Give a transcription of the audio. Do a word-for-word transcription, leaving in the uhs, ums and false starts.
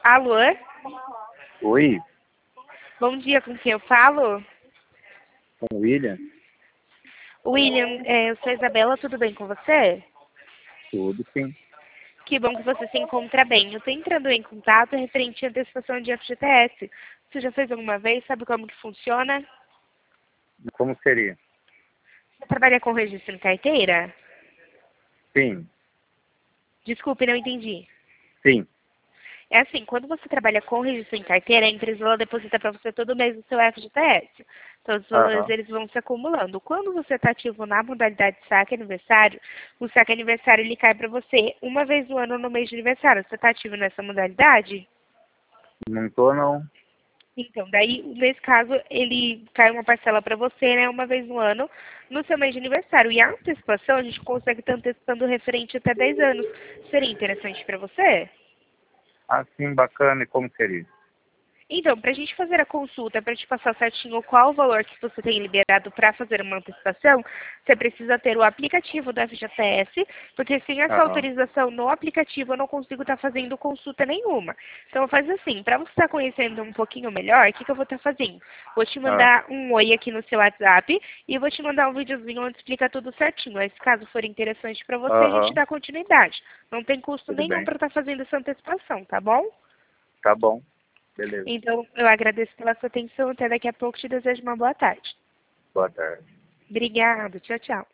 Alô? Oi, Bom dia, com quem eu falo? com o William? William, é, eu sou a Isabela, tudo bem com você? Tudo sim. Que bom que você se encontra bem. Eu estou entrando em contato referente à antecipação de F G T S. Você já fez alguma vez? Sabe como que funciona? Como seria? Você trabalha com registro em carteira? Sim, Desculpe, não entendi. sim. É assim, quando você trabalha com registro em carteira, a empresa ela deposita para você todo mês o seu F G T S. Então, os valores Aham. eles vão se acumulando. Quando você está ativo na modalidade saque aniversário, o saque aniversário ele cai para você uma vez no ano no mês de aniversário. Você está ativo nessa modalidade? Não tô não. Então, daí, nesse caso, ele cai uma parcela para você, né, uma vez no ano, no seu mês de aniversário. E a antecipação, a gente consegue estar antecipando referente até dez anos. Seria interessante para você? Ah, sim, bacana. E como seria? Então, para a gente fazer a consulta, para te passar certinho qual o valor que você tem liberado para fazer uma antecipação, você precisa ter o aplicativo do F G T S, porque sem essa Aham. autorização no aplicativo eu não consigo estar fazendo consulta nenhuma. Então, faz assim, para você estar conhecendo um pouquinho melhor, o que, que eu vou estar fazendo? Vou te Ah, mandar um oi aqui no seu WhatsApp e vou te mandar um videozinho onde explica tudo certinho. Aí, se caso for interessante para você, a gente aham. dá continuidade. Não tem custo Tudo nenhum bem. para estar fazendo essa antecipação, tá bom? Tá bom. Beleza. Então, eu agradeço pela sua atenção. Até daqui a pouco. Te desejo uma boa tarde. Boa tarde. Obrigada. Tchau, tchau.